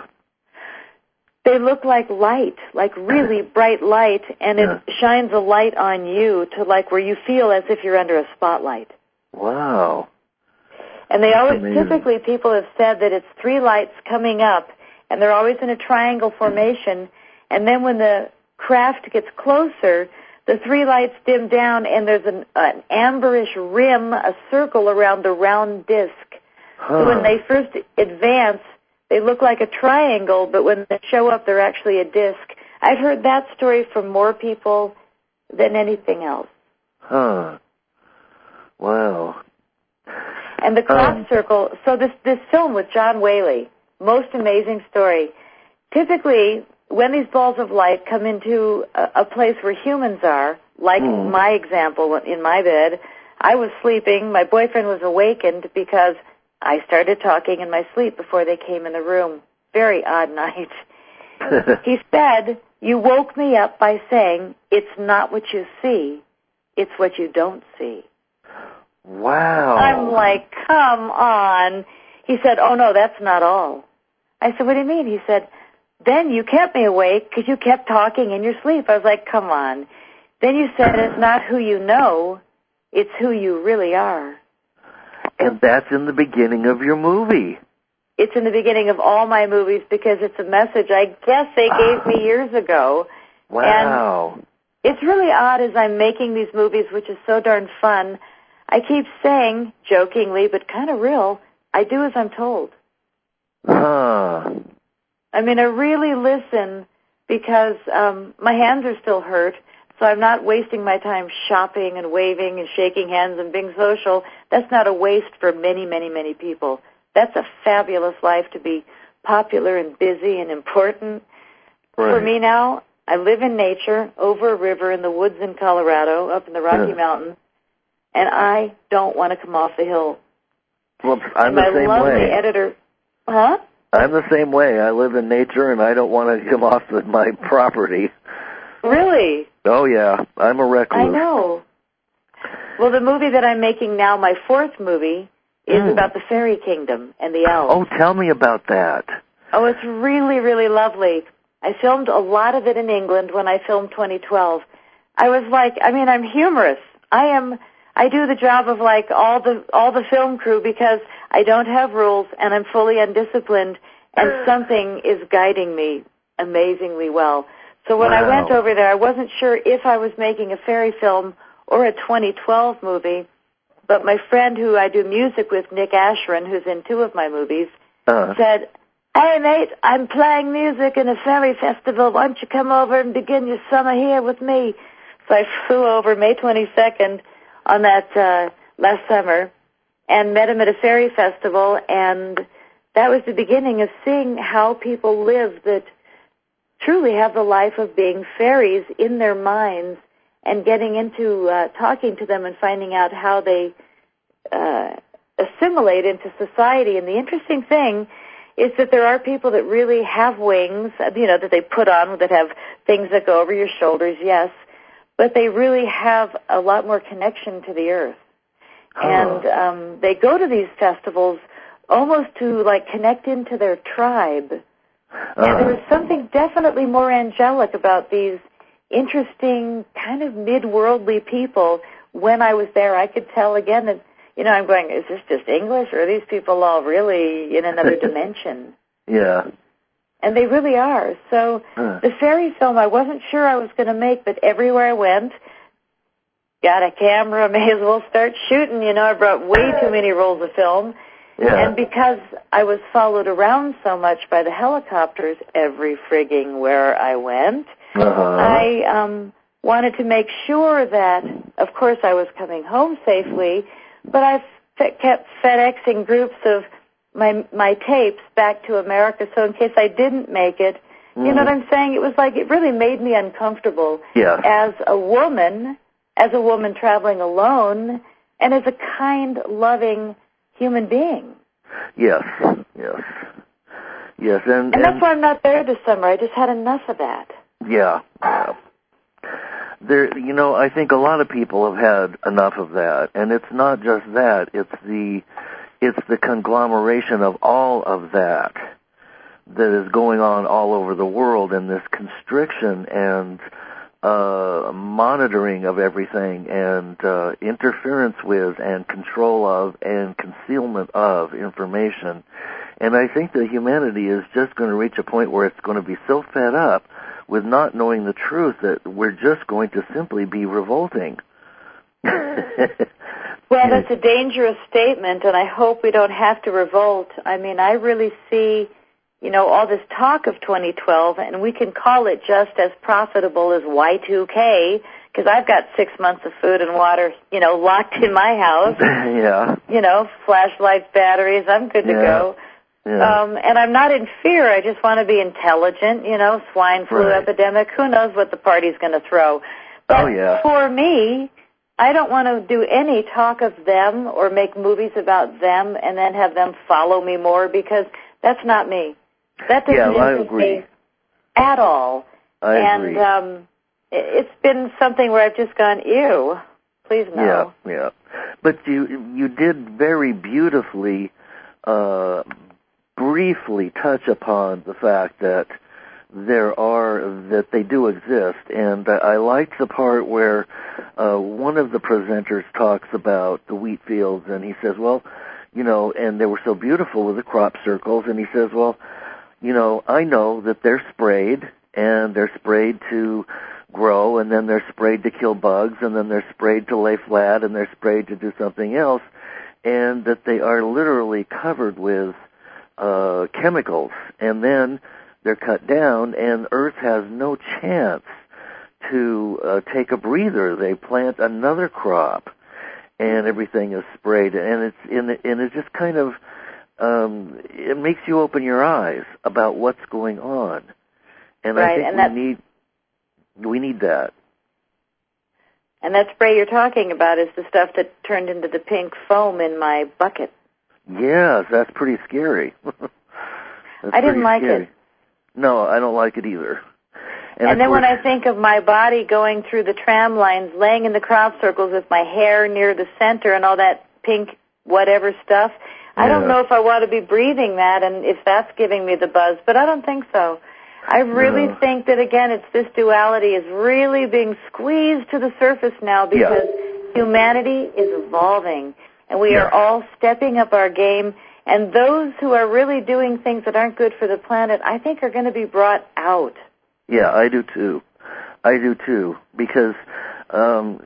They look like light, like really bright light, and it Yeah. shines a light on you to like where you feel as if you're under a spotlight. Wow. And they That's always, amazing. typically people have said that it's three lights coming up, and they're always in a triangle formation, and then when the craft gets closer, the three lights dim down, and there's an, an amberish rim, a circle around the round disc. Huh. So when they first advance, they look like a triangle, but when they show up, they're actually a disc. I've heard that story from more people than anything else. Huh. Wow. And the crop Um, circle, so this, this film with John Whaley, most amazing story. Typically, when these balls of light come into a, a place where humans are, like Mm. my example in my bed, I was sleeping, my boyfriend was awakened because I started talking in my sleep before they came in the room. Very odd night. He said, "You woke me up by saying, it's not what you see, it's what you don't see." Wow. I'm like, come on. He said, "Oh, no, that's not all." I said, "What do you mean?" He said, "Then you kept me awake because you kept talking in your sleep." I was like, come on. Then you said it's not who you know, it's who you really are. And that's in the beginning of your movie. It's in the beginning of all my movies because it's a message I guess they gave me years ago. Wow. And it's really odd as I'm making these movies, which is so darn fun. I keep saying, jokingly, but kind of real, I do as I'm told. Huh. I mean, I really listen because um, my hands are still hurt, so I'm not wasting my time shopping and waving and shaking hands and being social. That's not a waste for many, many, many people. That's a fabulous life to be popular and busy and important. Right. For me now, I live in nature, over a river in the woods in Colorado, up in the Rocky Yeah. Mountains, and I don't want to come off the hill. Well, I'm and the my same lovely way. editor, huh? I'm the same way. I live in nature, and I don't want to come off the, my property. Really? Oh, yeah. I'm a recluse. I know. Well, the movie that I'm making now, my fourth movie, is Mm. about the fairy kingdom and the elves. Oh, tell me about that. Oh, it's really, really lovely. I filmed a lot of it in England when I filmed twenty twelve. I was like, I mean, I'm humorous. I am, I do the job of like all the, all the film crew because I don't have rules and I'm fully undisciplined and something is guiding me amazingly well. So when Wow. I went over there, I wasn't sure if I was making a fairy film or a twenty twelve movie, but my friend who I do music with, Nick Asheron, who's in two of my movies, Uh, said, "Hey, mate, I'm playing music in a fairy festival. Why don't you come over and begin your summer here with me?" So I flew over May twenty-second on that uh, last summer and met him at a fairy festival, and that was the beginning of seeing how people live that truly have the life of being fairies in their minds and getting into uh, talking to them and finding out how they uh, assimilate into society. And the interesting thing is that there are people that really have wings, you know, that they put on, that have things that go over your shoulders, yes, but they really have a lot more connection to the earth. Huh. And um, they go to these festivals almost to, like, connect into their tribe. uh, And there was something definitely more angelic about these interesting, kind of mid-worldly people. When I was there, I could tell again that, you know, I'm going, is this just English, or are these people all really in another dimension? yeah. And they really are. So Huh. the fairy film I wasn't sure I was going to make, but everywhere I went, got a camera, may as well start shooting. You know, I brought way too many rolls of film. Yeah. And because I was followed around so much by the helicopters every frigging where I went, Uh-huh. I um, wanted to make sure that, of course, I was coming home safely, but I f- kept FedExing groups of my my tapes back to America, so in case I didn't make it, Mm. you know what I'm saying? It was like, it really made me uncomfortable Yeah. as a woman, as a woman traveling alone, and as a kind, loving human being. Yes. Yes. Yes. And, And that's why I'm not there this summer. I just had enough of that. yeah. Yeah. There, you know, I think a lot of people have had enough of that, and it's not just that. It's the, it's the conglomeration of all of that that is going on all over the world, and this constriction and uh, monitoring of everything and uh, interference with and control of and concealment of information. And I think that humanity is just going to reach a point where it's going to be so fed up with not knowing the truth that we're just going to simply be revolting. Well, that's a dangerous statement, and I hope we don't have to revolt. I mean, I really see, you know, all this talk of twenty twelve, and we can call it just as profitable as Y two K, because I've got six months of food and water, you know, locked in my house. Yeah. You know, flashlights, batteries, I'm good to yeah. go. Yeah. Um, and I'm not in fear. I just want to be intelligent, you know, swine flu right. epidemic. Who knows what the party's going to throw? But oh, yeah. for me, I don't want to do any talk of them or make movies about them and then have them follow me more, because that's not me. That doesn't yeah, well, I interest agree. me at all. I and agree. Um, it's been something where I've just gone, ew, please no. Yeah, yeah. But you you did very beautifully uh, briefly touch upon the fact that there are, that they do exist. And I, I liked the part where uh, one of the presenters talks about the wheat fields, and he says, well, you know, and they were so beautiful with the crop circles, and he says, well, you know, I know that they're sprayed, and they're sprayed to grow, and then they're sprayed to kill bugs, and then they're sprayed to lay flat, and they're sprayed to do something else, and that they are literally covered with uh, chemicals, and then they're cut down, and Earth has no chance to uh, take a breather. They plant another crop, and everything is sprayed, and it's in the, and it just kind of um, it makes you open your eyes about what's going on, and right, I think and we that, need we need that. And that spray you're talking about is the stuff that turned into the pink foam in my bucket. Yes, that's pretty scary. that's I didn't like scary. it. No, I don't like it either. And, and then course, when I think of my body going through the tram lines, laying in the crop circles with my hair near the center and all that pink whatever stuff, yeah. I don't know if I want to be breathing that and if that's giving me the buzz, but I don't think so. I really no. think that, again, it's this duality is really being squeezed to the surface now because yeah. humanity is evolving, and we yeah. are all stepping up our game. And those who are really doing things that aren't good for the planet, I think, are going to be brought out. Yeah, I do too. I do too, because um,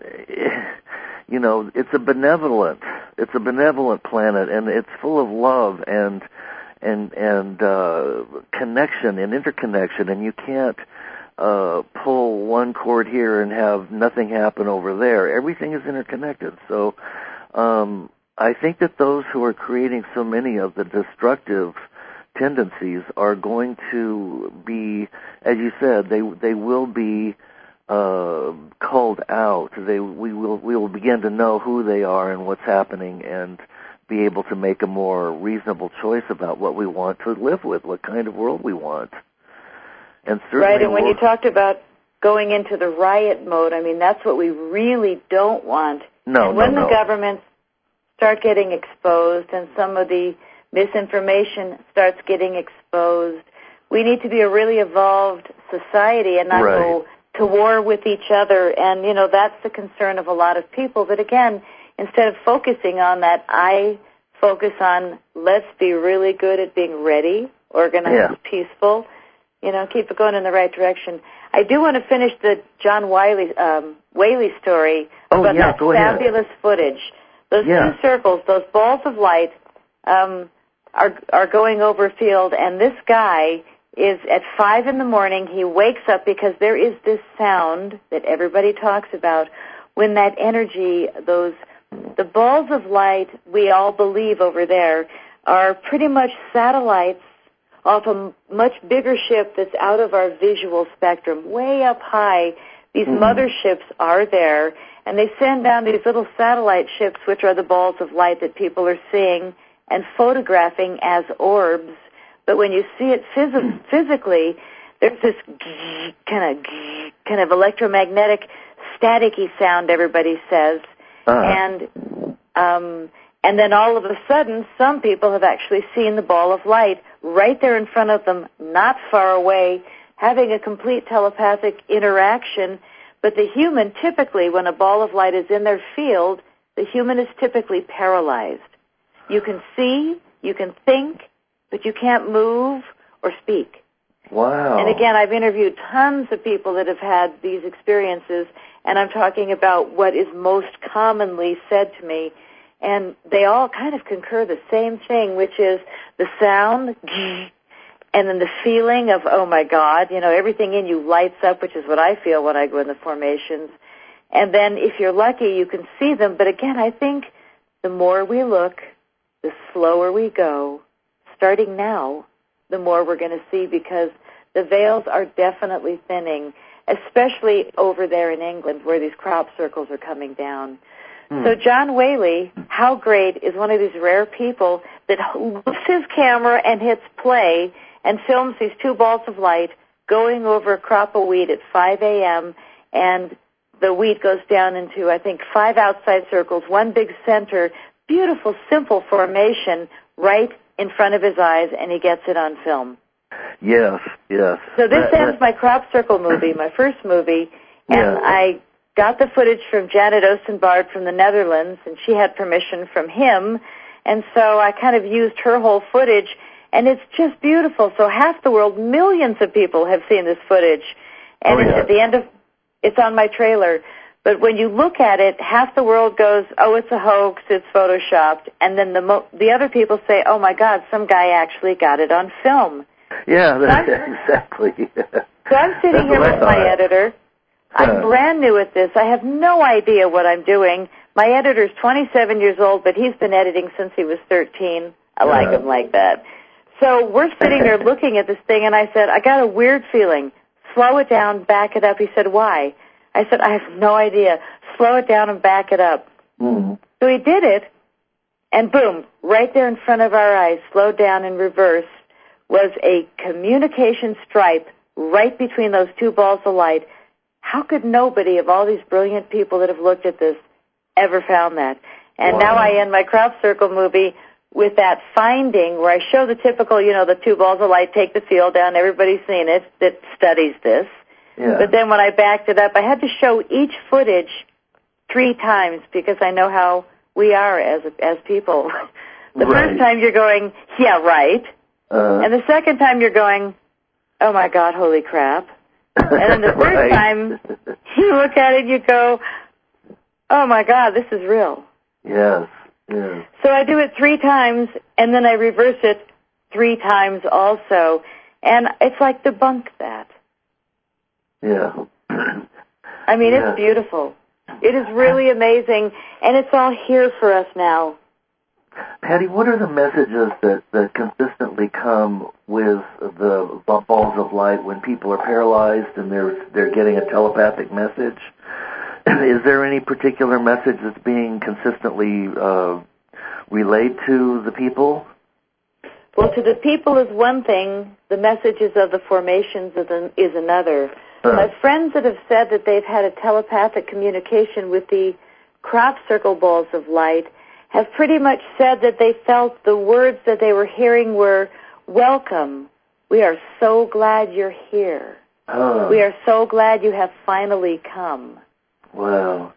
you know, it's a benevolent, it's a benevolent planet, and it's full of love and and and uh, connection and interconnection, and you can't uh, pull one cord here and have nothing happen over there. Everything is interconnected. So um, I think that those who are creating so many of the destructive tendencies are going to be, as you said, they they will be uh, called out. They we will we will begin to know who they are and what's happening, and be able to make a more reasonable choice about what we want to live with, what kind of world we want. And certainly, right. And when world, you talked about going into the riot mode, I mean that's what we really don't want. No, and when no, the no. governments start getting exposed and some of the misinformation starts getting exposed, we need to be a really evolved society and not right. go to war with each other. And, you know, that's the concern of a lot of people. But again, instead of focusing on that, I focus on let's be really good at being ready, organized, yeah. peaceful, you know, keep it going in the right direction. I do want to finish the John Wiley, um, Whaley story oh, about yeah, that go ahead. fabulous footage. Those yeah. two circles, those balls of light, um, are are going over a field, and this guy is at five in the morning. He wakes up because there is this sound that everybody talks about when that energy, those the balls of light we all believe over there are pretty much satellites off a much bigger ship that's out of our visual spectrum, way up high. These mm-hmm. motherships are there, and they send down these little satellite ships, which are the balls of light that people are seeing and photographing as orbs. But when you see it phys- physically, there's this kind of kind of electromagnetic, staticky sound, everybody says. Uh-huh. And um, And then all of a sudden, some people have actually seen the ball of light right there in front of them, not far away, having a complete telepathic interaction. But the human, typically, when a ball of light is in their field, the human is typically paralyzed. You can see, you can think, but you can't move or speak. Wow. And again, I've interviewed tons of people that have had these experiences, and I'm talking about what is most commonly said to me. And they all kind of concur the same thing, which is the sound, and then the feeling of, oh my God, you know, everything in you lights up, which is what I feel when I go in the formations. And then if you're lucky, you can see them. But again, I think the more we look, the slower we go. Starting now, the more we're going to see, because the veils are definitely thinning, especially over there in England where these crop circles are coming down. So John Whaley, how great, is one of these rare people that lifts his camera and hits play and films these two balls of light going over a crop of wheat at five a.m., and the wheat goes down into, I think, five outside circles, one big center, beautiful, simple formation right in front of his eyes, and he gets it on film. Yes, yes. So this that, ends that... my crop circle movie, my first movie, and yeah. I got the footage from Janet Oostenbaard from the Netherlands, and she had permission from him, and so I kind of used her whole footage, and it's just beautiful. So half the world, millions of people have seen this footage, and oh, yeah. at the end of, it's on my trailer, but when you look at it, half the world goes, oh, it's a hoax, it's photoshopped, and then the mo- the other people say, oh my God, some guy actually got it on film. Yeah, that's, so exactly. So I'm sitting that's here with my editor. I'm brand new at this. I have no idea what I'm doing. My editor's twenty-seven years old, but he's been editing since he was thirteen. I like uh, him like that. So we're sitting there looking at this thing, and I said, I got a weird feeling. Slow it down, back it up. He said, why? I said, I have no idea. Slow it down and back it up. Mm-hmm. So he did it, and boom, right there in front of our eyes, slowed down in reverse, was a communication stripe right between those two balls of light. How could nobody of all these brilliant people that have looked at this ever found that? And wow. now I end my crop circle movie with that finding where I show the typical, you know, the two balls of light take the field down. Everybody's seen it that studies this. Yeah. But then when I backed it up, I had to show each footage three times because I know how we are as as people. The right. first time you're going, yeah, right. Uh, and the second time you're going, oh my God, holy crap. And then the third right. time, you look at it and you go, oh, my God, this is real. Yes, yes. So I do it three times, and then I reverse it three times also. And it's like debunk that. Yeah. I mean, yeah. it's beautiful. It is really amazing, and it's all here for us now. Patty, what are the messages that, that consistently come with the balls of light when people are paralyzed and they're they're getting a telepathic message? Is there any particular message that's being consistently uh, relayed to the people? Well, to the people is one thing. The messages of the formations is, an, is another. Uh. My friends that have said that they've had a telepathic communication with the crop circle balls of light have pretty much said that they felt the words that they were hearing were, welcome, we are so glad you're here. Oh. We are so glad you have finally come. Wow.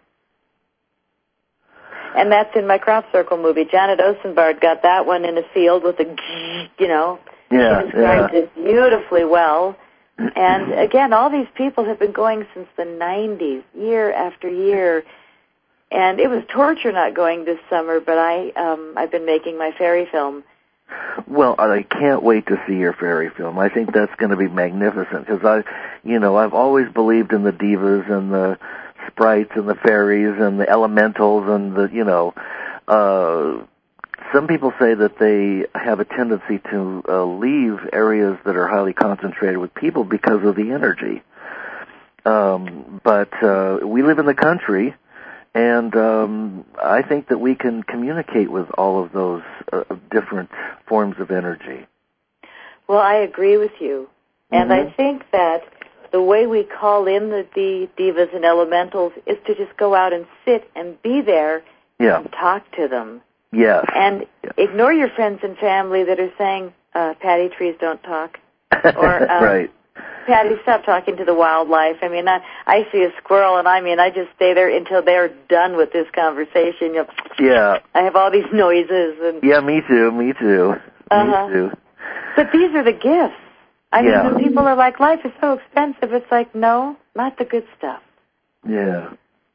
And that's in my crop circle movie. Janet Oostenbaard got that one in a field with a, you know, yeah, she described yeah. it beautifully well. And again, all these people have been going since the nineties, year after year. And it was torture not going this summer, but I, um, I've been making my fairy film. Well, I can't wait to see your fairy film. I think that's going to be magnificent because I, you know, I've always believed in the divas and the sprites and the fairies and the elementals and the, you know, uh, some people say that they have a tendency to uh, leave areas that are highly concentrated with people because of the energy. Um, but uh, we live in the country. And um, I think that we can communicate with all of those uh, different forms of energy. Well, I agree with you. And mm-hmm. I think that the way we call in the, the divas and elementals is to just go out and sit and be there yeah. and talk to them. Yes. And yes. ignore your friends and family that are saying, uh, Patty, trees don't talk. Or, um, right. Patty, stop talking to the wildlife. I mean, I, I see a squirrel, and I mean, I just stay there until they're done with this conversation. You know, yeah. I have all these noises. And Yeah, me too, me too. Uh-huh. Me too. But these are the gifts. I yeah. mean, when people are like, life is so expensive, it's like, no, not the good stuff. Yeah.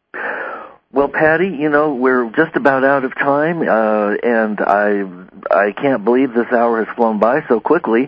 Well, Patty, you know, we're just about out of time, uh, and I I can't believe this hour has flown by so quickly.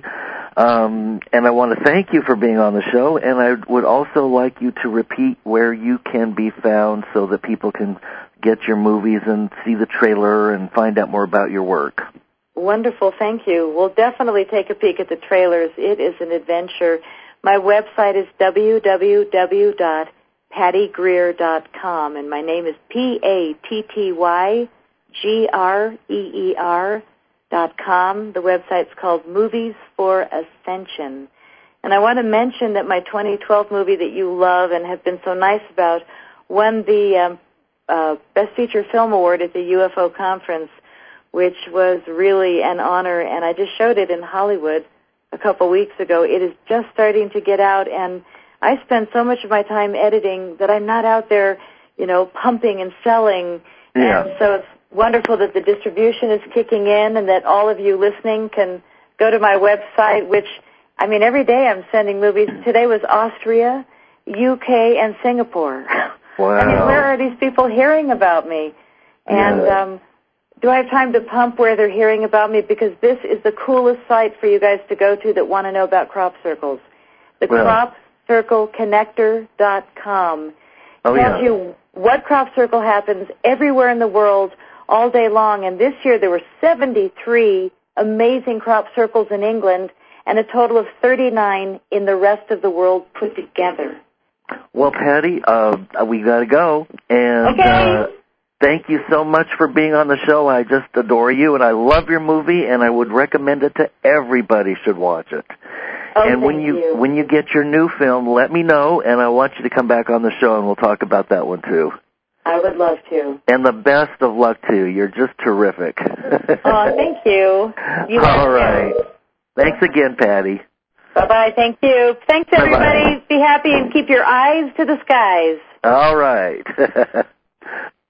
Um, and I want to thank you for being on the show, and I would also like you to repeat where you can be found so that people can get your movies and see the trailer and find out more about your work. Wonderful, thank you. We'll definitely take a peek at the trailers. It is an adventure. My website is w w w dot patty greer dot com, and my name is P A T T Y G R E E R dot com. The website's called Movies for Ascension. And I want to mention that my twenty twelve movie that you love and have been so nice about won the um, uh, Best Feature Film Award at the U F O conference, which was really an honor, and I just showed it in Hollywood a couple weeks ago. It is just starting to get out, and I spend so much of my time editing that I'm not out there, you know, pumping and selling. Yeah. And so it's wonderful that the distribution is kicking in and that all of you listening can go to my website, which, I mean, every day I'm sending movies. Today was Austria, U K, and Singapore. Wow. I mean, where are these people hearing about me? And yeah. um, do I have time to pump where they're hearing about me? Because this is the coolest site for you guys to go to that want to know about crop circles. The well. crop circle connector dot com oh, tells yeah. you what crop circle happens everywhere in the world all day long. And this year there were seventy-three amazing crop circles in England and a total of thirty-nine in the rest of the world put together. Well, Patty, uh, we got to go. And okay. uh, thank you so much for being on the show. I just adore you, and I love your movie, and I would recommend it to everybody should watch it. Oh, and when you, you when you get your new film, let me know, and I want you to come back on the show, and we'll talk about that one, too. I would love to. And the best of luck to you. You're just terrific. Oh, thank you. You All right. You. Thanks again, Patty. Bye-bye. Thank you. Thanks, everybody. Bye-bye. Be happy and keep your eyes to the skies. All right.